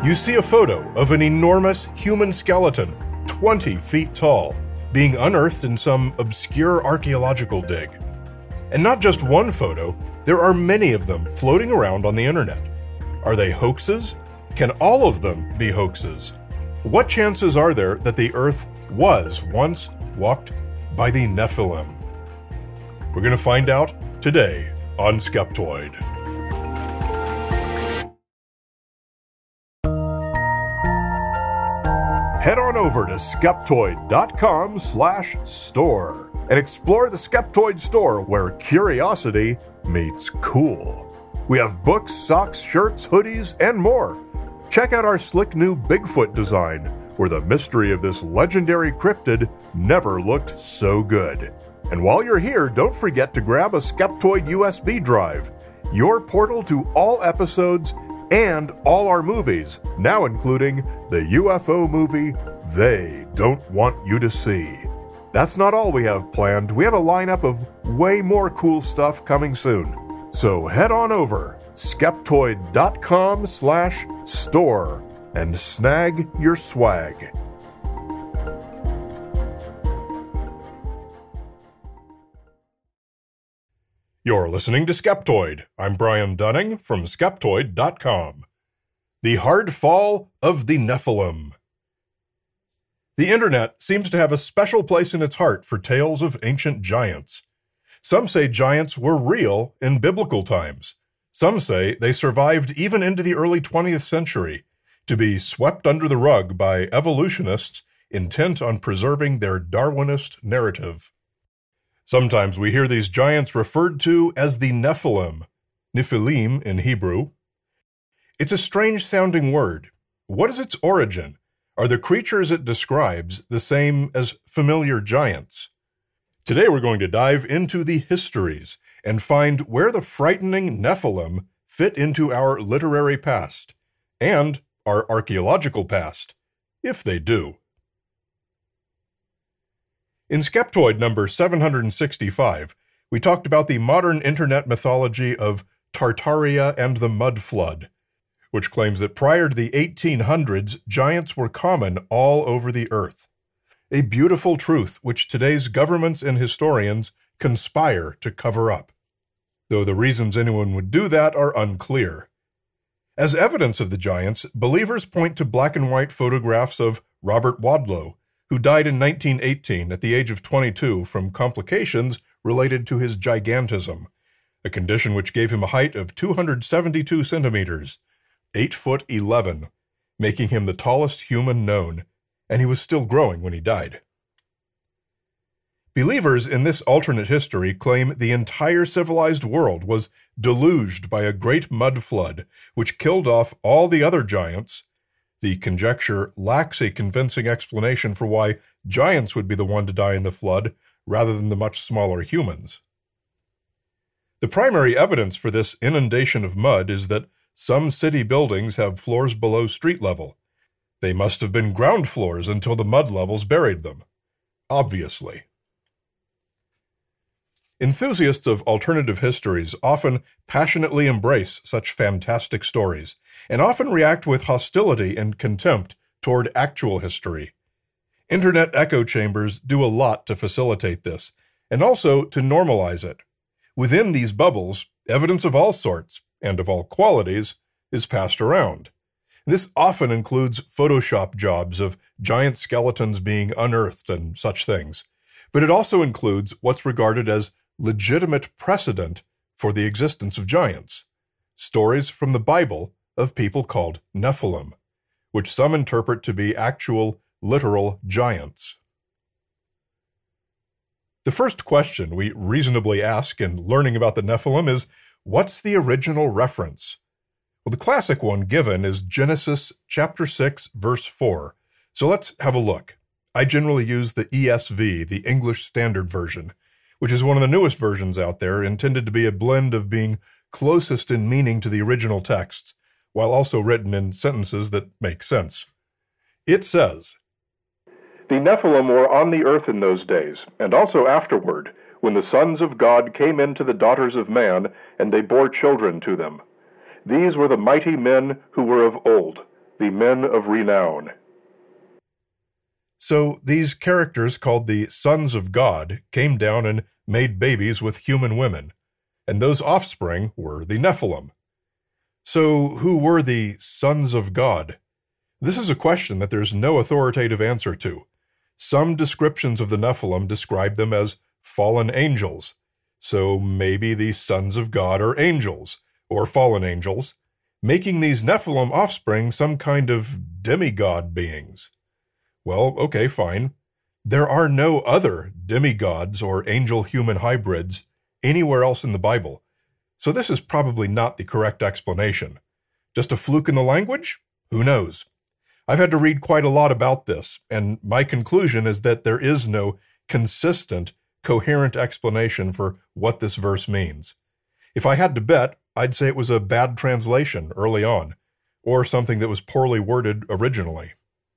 You see a photo of an enormous human skeleton, 20 feet tall, being unearthed in some obscure archaeological dig. And not just one photo, there are many of them floating around on the internet. Are they hoaxes? Can all of them be hoaxes? What chances are there that the Earth was once walked by the Nephilim? We're going to find out today on Skeptoid. Head on over to skeptoid.com/store and explore the Skeptoid store where curiosity meets cool. We have books, socks, shirts, hoodies, and more. Check out our slick new Bigfoot design, where the mystery of this legendary cryptid never looked so good. And while you're here, don't forget to grab a Skeptoid USB drive, your portal to all episodes and all our movies, now including the UFO movie They Don't Want You to See. That's not all we have planned. We have a lineup of way more cool stuff coming soon. So head on over, skeptoid.com/store, and snag your swag. You're listening to Skeptoid. I'm Brian Dunning from Skeptoid.com. The Hard Fall of the Nephilim. The internet seems to have a special place in its heart for tales of ancient giants. Some say giants were real in biblical times. Some say they survived even into the early 20th century, to be swept under the rug by evolutionists intent on preserving their Darwinist narrative. Sometimes we hear these giants referred to as the Nephilim, Nephilim in Hebrew. It's a strange-sounding word. What is its origin? Are the creatures it describes the same as familiar giants? Today we're going to dive into the histories and find where the frightening Nephilim fit into our literary past, and our archaeological past, if they do. In Skeptoid number 765, we talked about the modern internet mythology of Tartaria and the Mud Flood, which claims that prior to the 1800s, giants were common all over the earth. A beautiful truth which today's governments and historians conspire to cover up, though the reasons anyone would do that are unclear. As evidence of the giants, believers point to black and white photographs of Robert Wadlow, who died in 1918 at the age of 22 from complications related to his gigantism, a condition which gave him a height of 272 centimeters, 8'11", making him the tallest human known, and he was still growing when he died. Believers in this alternate history claim the entire civilized world was deluged by a great mud flood, which killed off all the other giants. The conjecture lacks a convincing explanation for why giants would be the one to die in the flood, rather than the much smaller humans. The primary evidence for this inundation of mud is that some city buildings have floors below street level. They must have been ground floors until the mud levels buried them. Obviously. Enthusiasts of alternative histories often passionately embrace such fantastic stories, and often react with hostility and contempt toward actual history. Internet echo chambers do a lot to facilitate this, and also to normalize it. Within these bubbles, evidence of all sorts, and of all qualities, is passed around. This often includes Photoshop jobs of giant skeletons being unearthed and such things, but it also includes what's regarded as legitimate precedent for the existence of giants, stories from the Bible of people called Nephilim, which some interpret to be actual, literal giants. The first question we reasonably ask in learning about the Nephilim is, what's the original reference? Well, the classic one given is Genesis chapter 6, verse 4. So let's have a look. I generally use the ESV, the English Standard Version, which is one of the newest versions out there, intended to be a blend of being closest in meaning to the original texts, while also written in sentences that make sense. It says, "The Nephilim were on the earth in those days, and also afterward, when the sons of God came into the daughters of man, and they bore children to them. These were the mighty men who were of old, the men of renown. So these characters called the sons of God came down and made babies with human women, and those offspring were the Nephilim. So who were the sons of God? This is a question that there's no authoritative answer to. Some descriptions of the Nephilim describe them as fallen angels, so maybe the sons of God are angels, or fallen angels, making these Nephilim offspring some kind of demigod beings. Well, okay, fine. There are no other demigods or angel-human hybrids anywhere else in the Bible, so this is probably not the correct explanation. Just a fluke in the language? Who knows? I've had to read quite a lot about this, and my conclusion is that there is no consistent, coherent explanation for what this verse means. If I had to bet, I'd say it was a bad translation early on, or something that was poorly worded originally.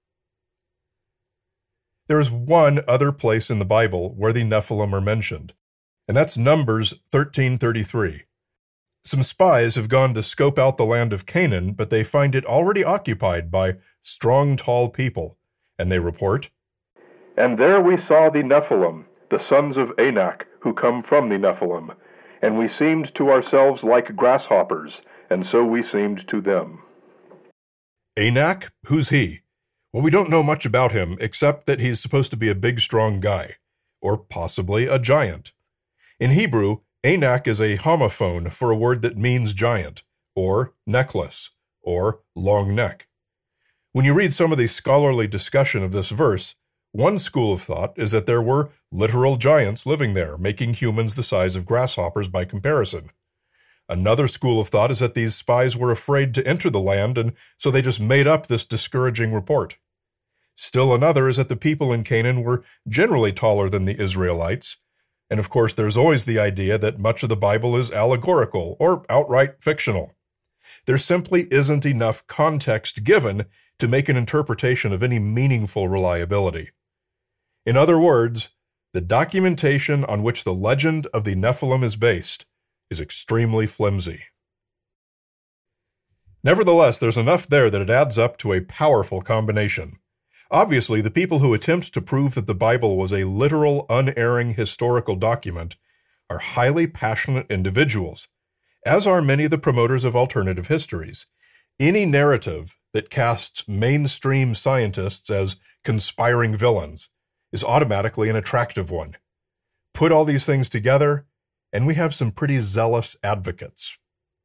There is one other place in the Bible where the Nephilim are mentioned, and that's Numbers 13:33. Some spies have gone to scope out the land of Canaan, but they find it already occupied by strong, tall people, and they report, "And there we saw the Nephilim, the sons of Anak, who come from the Nephilim, and we seemed to ourselves like grasshoppers, and so we seemed to them." Anak? Who's he? Well, we don't know much about him, except that he's supposed to be a big, strong guy, or possibly a giant. In Hebrew, Anak is a homophone for a word that means giant, or necklace, or long neck. When you read some of the scholarly discussion of this verse, one school of thought is that there were literal giants living there, making humans the size of grasshoppers by comparison. Another school of thought is that these spies were afraid to enter the land, and so they just made up this discouraging report. Still another is that the people in Canaan were generally taller than the Israelites, and of course there's always the idea that much of the Bible is allegorical or outright fictional. There simply isn't enough context given to make an interpretation of any meaningful reliability. In other words, the documentation on which the legend of the Nephilim is based is extremely flimsy. Nevertheless, there's enough there that it adds up to a powerful combination. Obviously, the people who attempt to prove that the Bible was a literal, unerring historical document are highly passionate individuals, as are many of the promoters of alternative histories. Any narrative that casts mainstream scientists as conspiring villains is automatically an attractive one. Put all these things together, and we have some pretty zealous advocates.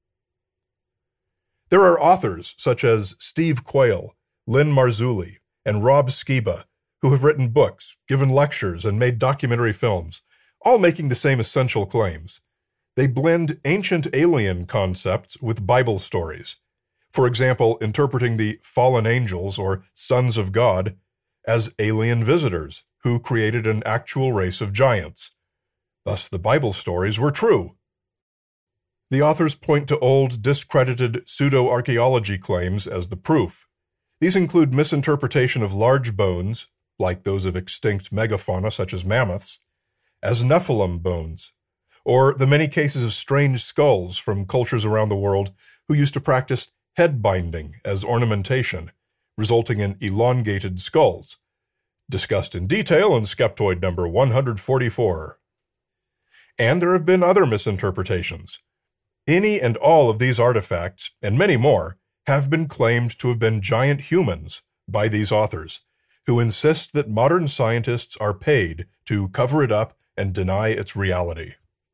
There are authors such as Steve Quayle, Lynn Marzulli, and Rob Skiba, who have written books, given lectures, and made documentary films, all making the same essential claims. They blend ancient alien concepts with Bible stories. For example, interpreting the fallen angels, or sons of God, as alien visitors who created an actual race of giants. Thus, the Bible stories were true. The authors point to old, discredited pseudo-archaeology claims as the proof. These include misinterpretation of large bones, like those of extinct megafauna such as mammoths, as Nephilim bones, or the many cases of strange skulls from cultures around the world who used to practice head binding as ornamentation, resulting in elongated skulls, discussed in detail in Skeptoid number 144. And there have been other misinterpretations. Any and all of these artifacts, and many more, have been claimed to have been giant humans by these authors, who insist that modern scientists are paid to cover it up and deny its reality.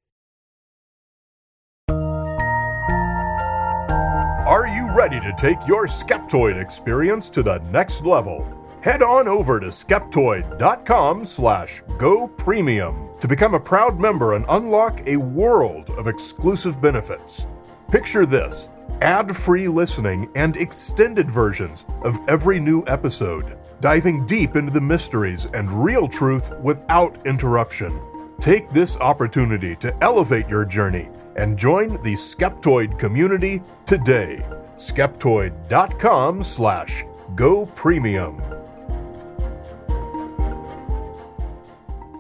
Are you ready to take your Skeptoid experience to the next level? Head on over to skeptoid.com/GoPremium to become a proud member and unlock a world of exclusive benefits. Picture this: ad-free listening and extended versions of every new episode, diving deep into the mysteries and real truth without interruption. Take this opportunity to elevate your journey and join the Skeptoid community today. Skeptoid.com/GoPremium.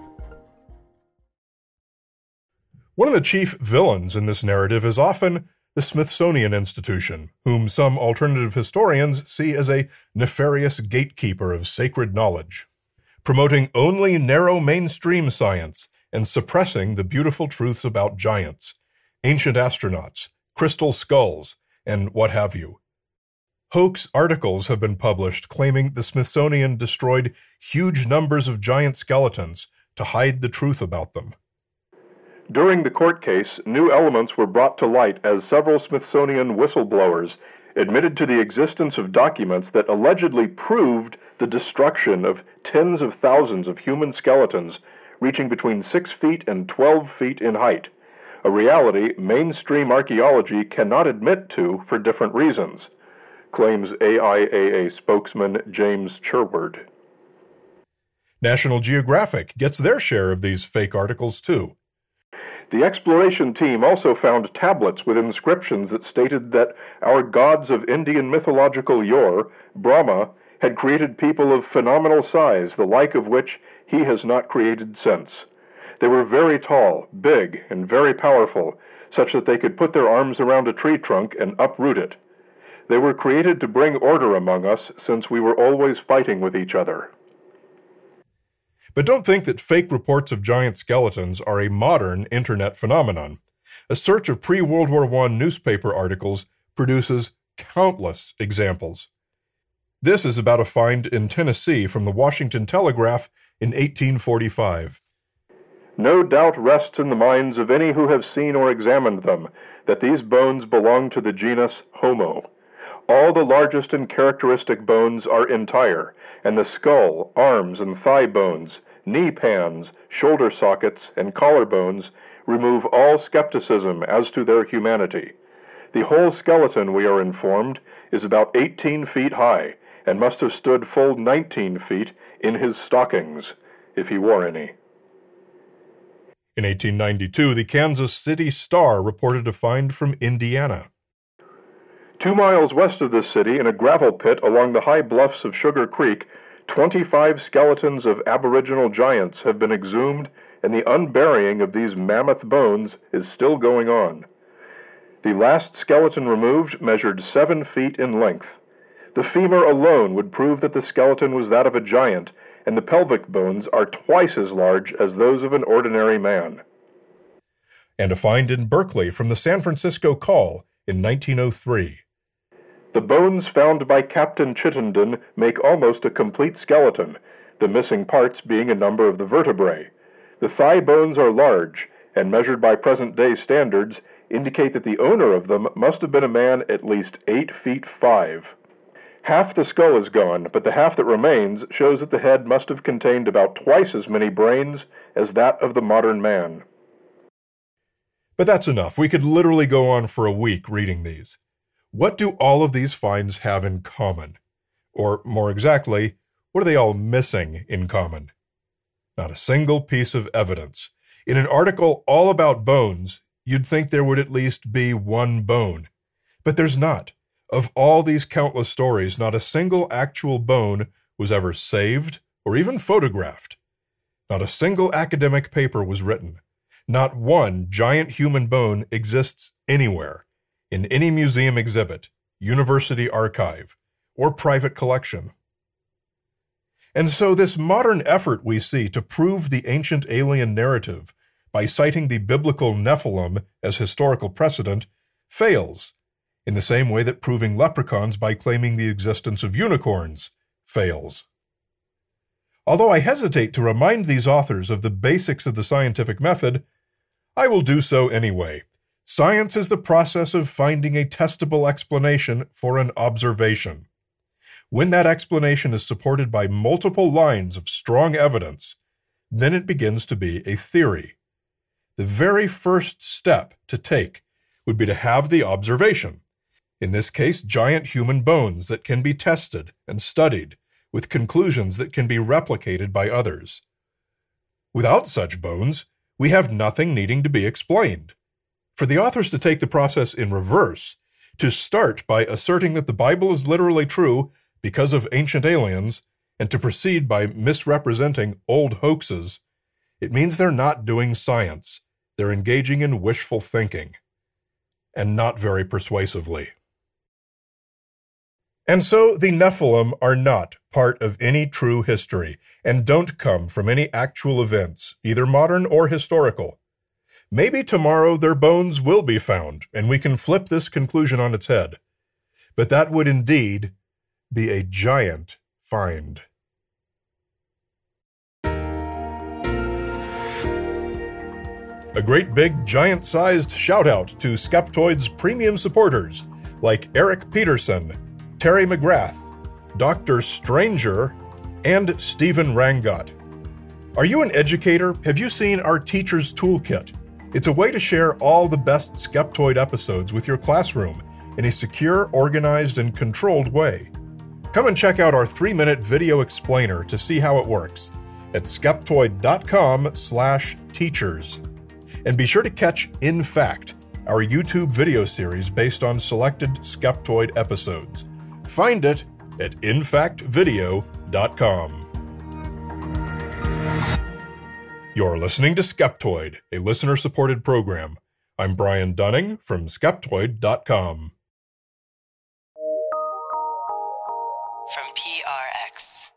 One of the chief villains in this narrative is often the Smithsonian Institution, whom some alternative historians see as a nefarious gatekeeper of sacred knowledge, promoting only narrow mainstream science and suppressing the beautiful truths about giants, ancient astronauts, crystal skulls, and what have you. Hoax articles have been published claiming the Smithsonian destroyed huge numbers of giant skeletons to hide the truth about them. During the court case, new elements were brought to light as several Smithsonian whistleblowers admitted to the existence of documents that allegedly proved the destruction of tens of thousands of human skeletons reaching between 6 feet and 12 feet in height, a reality mainstream archaeology cannot admit to for different reasons, claims AIAA spokesman James Cherward. National Geographic gets their share of these fake articles, too. The exploration team also found tablets with inscriptions that stated that our gods of Indian mythological yore, Brahma, had created people of phenomenal size, the like of which he has not created since. They were very tall, big, and very powerful, such that they could put their arms around a tree trunk and uproot it. They were created to bring order among us, since we were always fighting with each other. But don't think that fake reports of giant skeletons are a modern internet phenomenon. A search of pre-World War I newspaper articles produces countless examples. This is about a find in Tennessee from the Washington Telegraph in 1845. No doubt rests in the minds of any who have seen or examined them that these bones belong to the genus Homo. All the largest and characteristic bones are entire, and the skull, arms, and thigh bones, knee pans, shoulder sockets, and collar bones remove all skepticism as to their humanity. The whole skeleton, we are informed, is about 18 feet high, and must have stood full 19 feet in his stockings, if he wore any. In 1892, the Kansas City Star reported a find from Indiana. 2 miles west of this city, in a gravel pit along the high bluffs of Sugar Creek, 25 skeletons of aboriginal giants have been exhumed, and the unburying of these mammoth bones is still going on. The last skeleton removed measured 7 feet in length. The femur alone would prove that the skeleton was that of a giant, and the pelvic bones are twice as large as those of an ordinary man. And a find in Berkeley from the San Francisco Call in 1903. The bones found by Captain Chittenden make almost a complete skeleton, the missing parts being a number of the vertebrae. The thigh bones are large, and measured by present-day standards, indicate that the owner of them must have been a man at least 8 feet 5. Half the skull is gone, but the half that remains shows that the head must have contained about twice as many brains as that of the modern man. But that's enough. We could literally go on for a week reading these. What do all of these finds have in common? Or, more exactly, what are they all missing in common? Not a single piece of evidence. In an article all about bones, you'd think there would at least be one bone. But there's not. Of all these countless stories, not a single actual bone was ever saved or even photographed. Not a single academic paper was written. Not one giant human bone exists anywhere, in any museum exhibit, university archive, or private collection. And so this modern effort we see to prove the ancient alien narrative by citing the biblical Nephilim as historical precedent fails, in the same way that proving leprechauns by claiming the existence of unicorns fails. Although I hesitate to remind these authors of the basics of the scientific method, I will do so anyway. Science is the process of finding a testable explanation for an observation. When that explanation is supported by multiple lines of strong evidence, then it begins to be a theory. The very first step to take would be to have the observation. In this case, giant human bones that can be tested and studied, with conclusions that can be replicated by others. Without such bones, we have nothing needing to be explained. For the authors to take the process in reverse, to start by asserting that the Bible is literally true because of ancient aliens, and to proceed by misrepresenting old hoaxes, it means they're not doing science. They're engaging in wishful thinking. and not very persuasively. And so the Nephilim are not part of any true history, and don't come from any actual events, either modern or historical. Maybe tomorrow their bones will be found, and we can flip this conclusion on its head. But that would indeed be a giant find. A great big giant-sized shout-out to Skeptoid's premium supporters, like Eric Peterson, Terry McGrath, Dr. Stranger, and Stephen Rangot. Are you an educator? Have you seen our Teacher's Toolkit? It's a way to share all the best Skeptoid episodes with your classroom in a secure, organized, and controlled way. Come and check out our 3-minute video explainer to see how it works at skeptoid.com/teachers. And be sure to catch In Fact, our YouTube video series based on selected Skeptoid episodes. Find it at infactvideo.com. You're listening to Skeptoid, a listener-supported program. I'm Brian Dunning from Skeptoid.com. From PRX.